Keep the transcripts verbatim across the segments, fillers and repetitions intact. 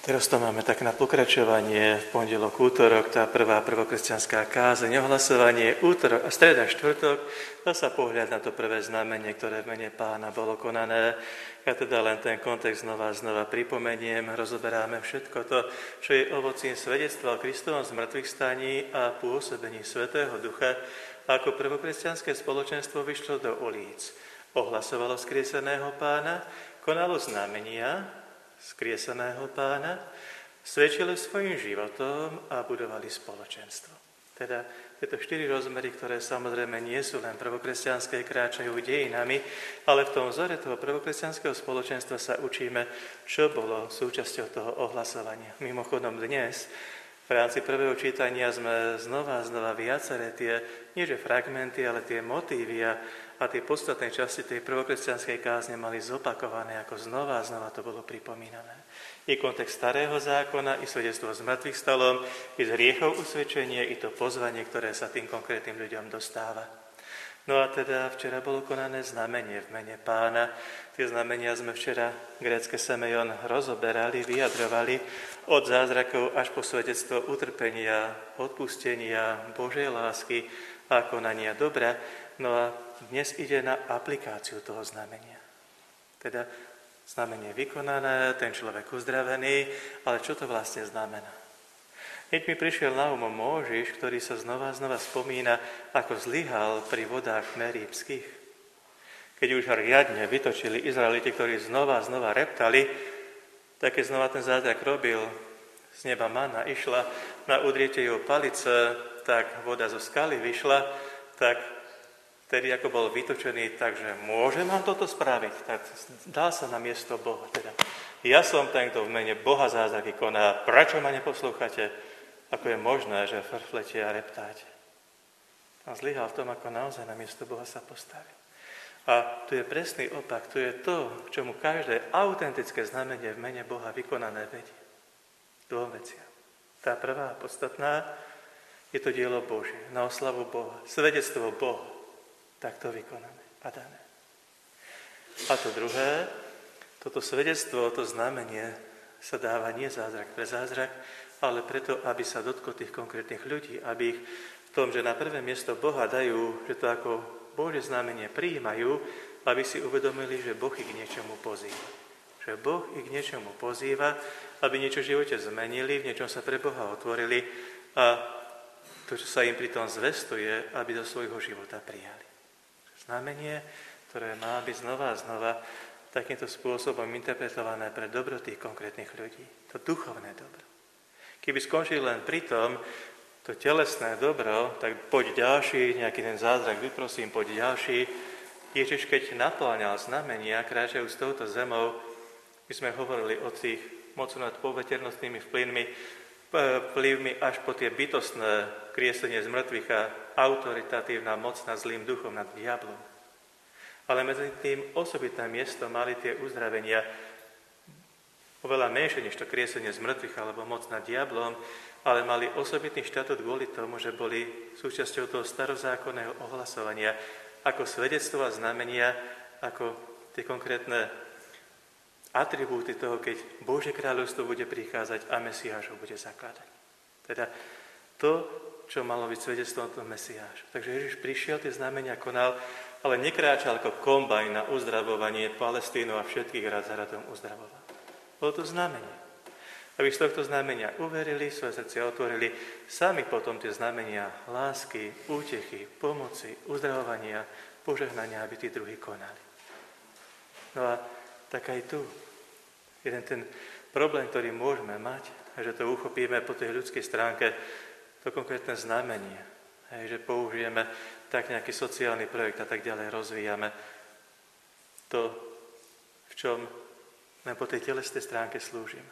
Teraz to máme tak na pokračovanie, v pondelok, útorok, tá prvá prvokresťanská kázeň, ohlasovanie, útorok a streda, štvrtok, dá sa pohľad na to prvé znamenie, ktoré v mene Pána bolo konané. Ja teda len ten kontext znova a znova pripomeniem, rozoberáme všetko to, čo je ovocím svedectva o Kristovom zmrtvých staní a pôsobení Svätého Ducha, ako prvokresťanské spoločenstvo vyšlo do ulic. Ohlasovalo skrieseného Pána, konalo znamenia skrieseného Pána, svedčili svojim životom a budovali spoločenstvo. Teda tieto štyri rozmery, ktoré samozrejme nie sú len prvokresťanské, kráčajú dejinami, ale v tom vzore toho prvokresťanského spoločenstva sa učíme, čo bolo súčasťou toho ohlasovania. Mimochodom dnes v rámci prvého čítania sme znova a znova viaceré tie, nie že fragmenty, ale tie motívy a, a tie podstatné časti tej prvokresťanskej kázne mali zopakované, ako znova a znova to bolo pripomínané. I kontext starého zákona, i svedectvo z mŕtvych stalom, i z hriechov usvedčenie, i to pozvanie, ktoré sa tým konkrétnym ľuďom dostáva. No a teda včera bolo konané znamenie v mene Pána. Tie znamenia sme včera, grécke semejon, rozoberali, vyjadrovali od zázrakov až po svedectvo utrpenia, odpustenia, Božej lásky a konania dobra. No a dnes ide na aplikáciu toho znamenia. Teda znamenie vykonané, ten človek uzdravený, ale čo to vlastne znamená? Keď mi prišiel na um Móžiš, ktorý sa znova a znova spomína, ako zlyhal pri vodách Meríbskych. Keď už riadne vytočili Izraeliti, ktorí znova a znova reptali, tak keď znova ten zázrak robil, z neba mana išla, na udriete jeho palice, tak voda zo skaly vyšla, tak vtedy ako bol vytočený, takže môže nám toto spraviť, tak dá sa na miesto Boha. Teda, ja som ten, kto v mene Boha zázraky koná, prečo ma neposlúchate? Ako je možné, že frflete a reptáte? A zlyhal v tom, ako naozaj na miesto Boha sa postaví. A tu je presný opak, tu je to, k čomu každé autentické znamenie v mene Boha vykonané vedie. Dvom veciam. Tá prvá podstatná je to dielo Božie, na oslavu Boha, svedectvo Boha, takto vykonané a dané. A to druhé, toto svedectvo, to znamenie sa dáva nie zázrak pre zázrak, ale preto, aby sa dotklo tých konkrétnych ľudí, aby ich v tom, že na prvé miesto Boha dajú, že to ako Božie znamenie prijímajú, aby si uvedomili, že Boh ich k niečomu pozýva. Že Boh ich k niečomu pozýva, aby niečo v živote zmenili, v niečom sa pre Boha otvorili a to, čo sa im pri tom zvestuje, aby do svojho života prijali. Znamenie, ktoré má byť znova a znova takýmto spôsobom interpretované pre dobro tých konkrétnych ľudí. To duchovné dobro. Keby skončili len pri tom, to telesné dobro, tak poď ďalší, nejaký ten zázrak, vyprosím, poď ďalší. Ježiš, keď napláňal znamenia, kráčajú s touto zemou, my sme hovorili o tých mocu nad poveternostnými vplyvmi, vplyvmi až po tie bytostné kriesenie z mŕtvych a autoritatívna moc nad zlým duchom, nad diablom. Ale medzi tým osobitné miesto mali tie uzdravenia oveľa menšie než to kriesenie z mŕtvych alebo moc nad diablom, ale mali osobitný štatút kvôli tomu, že boli súčasťou toho starozákonného ohlasovania ako svedectvo a znamenia, ako tie konkrétne atribúty toho, keď Božie kráľovstvo bude prichádzať a Mesiáš ho bude zakladať. Teda to, čo malo byť svedectvom toho Mesiáša. Takže Ježiš prišiel, tie znamenia konal, ale nekráčal ako kombajn na uzdravovanie Palestínu a všetkých rád za radom uzdravoval. Bolo to znamenie. Aby z tohto znamenia uverili, svoje srdcia otvorili, sami potom tie znamenia lásky, útechy, pomoci, uzdravovania, požehnania, aby tí druhí konali. No a tak aj tu. Jeden ten problém, ktorý môžeme mať, že to uchopíme po tej ľudskej stránke, to konkrétne znamenie. Hej, že použijeme tak nejaký sociálny projekt a tak ďalej rozvíjame to, v čom len po tej telesnej stránke slúžime.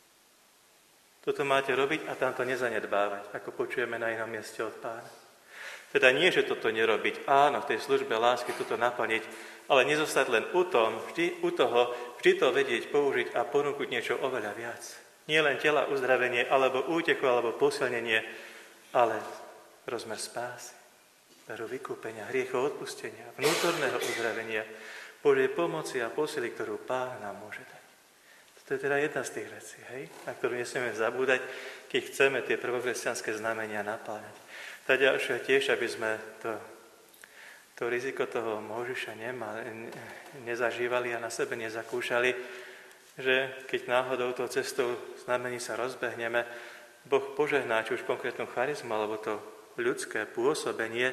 Toto máte robiť a tamto nezanedbávať, ako počujeme na inom mieste od Pána. Teda nie, že toto nerobiť, áno, v tej službe lásky toto naplniť, ale nezostať len u tom, vždy, u toho, vždy to vedieť, použiť a ponúknuť niečo oveľa viac. Nie len tela uzdravenie, alebo útechu, alebo posilnenie, ale rozmer spásy, daru vykúpenia, hriechov odpustenia, vnútorného uzdravenia, Božej pomoci a posily, ktorú Pán nám môže dať. To je teda jedna z tých vecí, hej, na ktorú nesmieme zabúdať, keď chceme tie prvokresťanské znamenia napájať. Tá ďalšia tiež, aby sme to, to riziko toho Mojžiša nemali, nezažívali a na sebe nezakúšali, že keď náhodou tou cestou znamení sa rozbehneme, Boh požehná či už konkrétnu charizmu, alebo to ľudské pôsobenie,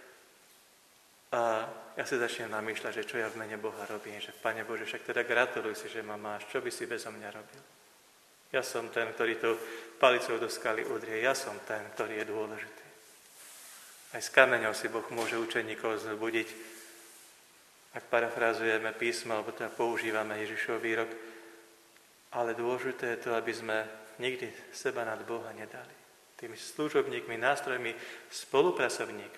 a ja si začnem namýšľať, že čo ja v mene Boha robím, že Pane Bože, však teda gratuluj si, že ma máš, čo by si bezo mňa robil. Ja som ten, ktorý tou palicou do skaly udrie, ja som ten, ktorý je dôležitý. Aj s kameňou si Boh môže učeníkov zbudiť, ak parafrázujeme písmo, alebo teda používame Ježišov výrok, ale dôležité je to, aby sme nikdy seba nad Boha nedali. Tými služobníkmi, nástrojmi, spolupracovníkmi.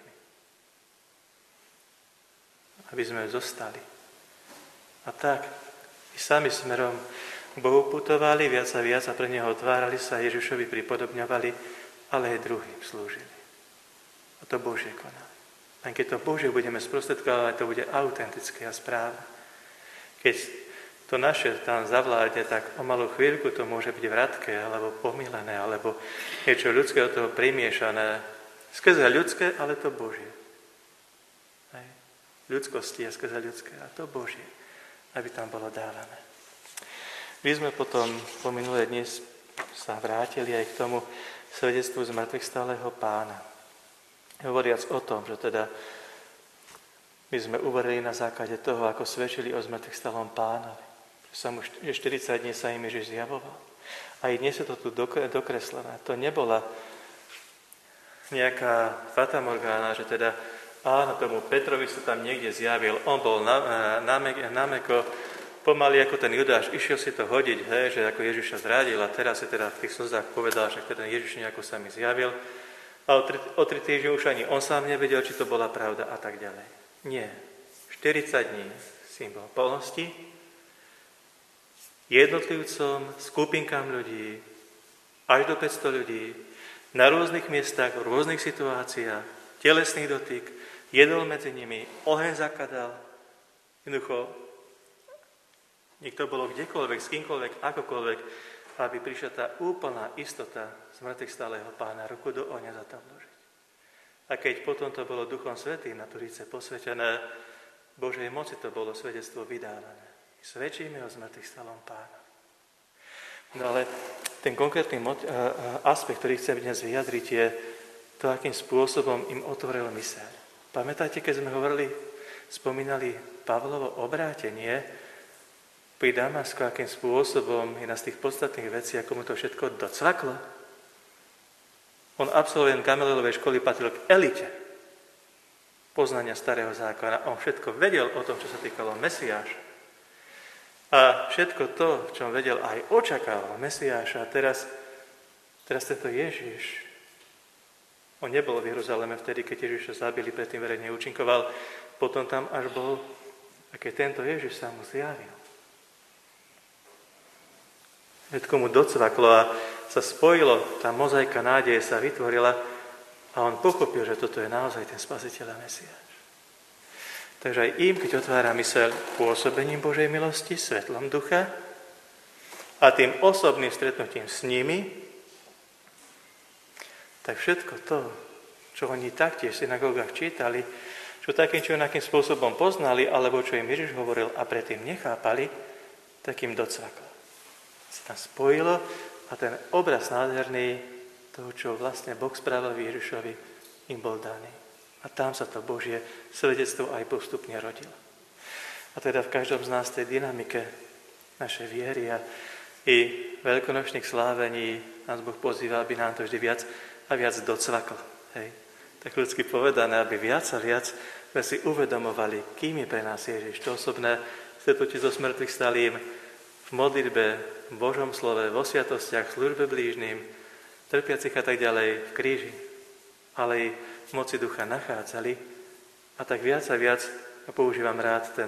Aby sme zostali. A tak, i sami smerom k Bohu putovali, viac a viac a pre Neho otvárali sa, Ježišovi pripodobňovali, ale aj druhým slúžili. A to Božie konali. Len keď to Božie budeme sprostredkovať, to bude autentické a správne. Keď to naše tam zavládne, tak o malú chvíľku to môže byť vratké, alebo pomílené, alebo niečo ľudské od toho primiešané. Skrze ľudské, ale to Božie. Hej. Ľudskosti a skrze ľudské, a to Božie, aby tam bolo dávané. My sme potom po minulé dnes sa vrátili aj k tomu svedectvu z mŕtvych stáleho Pána. Hovoriac o tom, že teda my sme uverili na základe toho, ako svedčili o zmrtvých stálom Pánovi. Že štyridsať dní sa im Ježiš zjavoval. A i dnes je to tu dokreslené. To nebola nejaká fatamorgána, že teda áno, tomu Petrovi sa tam niekde zjavil. On bol námeko, pomaly ako ten Judáš, išiel si to hodiť, hej, že ako Ježiša zradil a teraz si teda v tých slzách povedal, že ten Ježiš nejako sa mi zjavil. A o tri, o tri týždne už ani on sám nevedel, či to bola pravda a tak ďalej. Nie. štyridsať dní symbol plnosti, jednotlivcom, skupinkám ľudí, až do päťsto ľudí, na rôznych miestach, v rôznych situáciách, telesný dotyk, jedol medzi nimi, oheň zakadal. Jednoducho, niekto bolo kdekoľvek, s kýmkoľvek, akokoľvek, aby prišla tá úplná istota z mŕtvych stáleho Pána, ruku do ohňa za to vložiť. A keď potom to bolo Duchom Svätým na Turice posvetené, Božej moci to bolo svedectvo vydávané. Svedčíme o zmrtvých stálom Pána. No ale ten konkrétny aspekt, ktorý chcem dnes vyjadriť, je to, akým spôsobom im otvoril myseľ. Pamätáte, keď sme hovorili, spomínali Pavlovo obrátenie pri Damasku, akým spôsobom jedna z tých podstatných vecí, ako mu to všetko docvaklo? On absolvent Gamalielovej školy patril k elite poznania starého zákona. On všetko vedel o tom, čo sa týkalo Mesiáša. A všetko to, v čom vedel, aj očakával Mesiáša. A teraz, teraz tento Ježiš, on nebol v Jeruzaleme vtedy, keď Ježiša zabili, predtým verejne účinkoval, potom tam až bol, a keď tento Ježiš sa mu zjavil. Všetko mu docvaklo a sa spojilo, tá mozaika nádeje sa vytvorila a on pochopil, že toto je naozaj ten spasiteľ a Mesiáš. Takže aj im, keď otvára myseľ pôsobením Božej milosti, svetlom ducha a tým osobným stretnutím s nimi, tak všetko to, čo oni taktiež v synagógach čítali, čo takým či onakým spôsobom poznali, alebo čo im Ježiš hovoril a predtým nechápali, tak im docvaklo. Sa tam spojilo a ten obraz nádherný toho, čo vlastne Boh spravil v Ježišovi, im bol daný. A tam sa to Božie svedectvo aj postupne rodilo. A teda v každom z nás tej dynamike našej viery a i veľkonočných slávení nás Boh pozýva, aby nám to vždy viac a viac docvaklo. Hej. Tak ľudsky povedané, aby viac a viac sme si uvedomovali, kým je pre nás Ježiš. To osobné stretnutie so smrtvých stalým v modlitbe, v Božom slove, vo sviatostiach, v službe blížnym, trpiacich a tak ďalej, v kríži, ale i v moci ducha nachádzali. A tak viac a viac, a používam rád ten,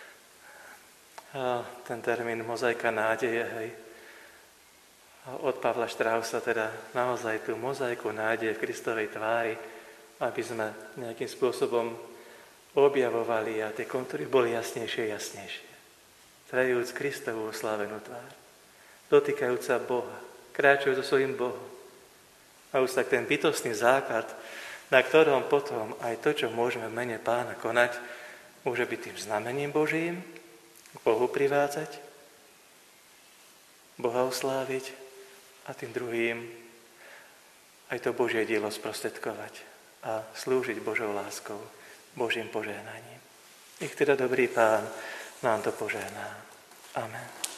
ten termín mozaika nádeje, hej. Od Pavla Štrausa teda naozaj tú mozaiku nádeje v Kristovej tvári, aby sme nejakým spôsobom objavovali a tie kontúry boli jasnejšie a jasnejšie. Trajúc Kristovú oslávenú tvár. dotýkajúca Boha, kráčajú so svojím Bohom. A už tak ten bytostný základ, na ktorom potom aj to, čo môžeme v mene Pána konať, môže byť tým znamením Božím, k Bohu privádzať, Boha osláviť a tým druhým aj to Božie dielo sprostredkovať a slúžiť Božou láskou, Božím požehnaním. Nech teda dobrý Pán nám to požehná. Amen.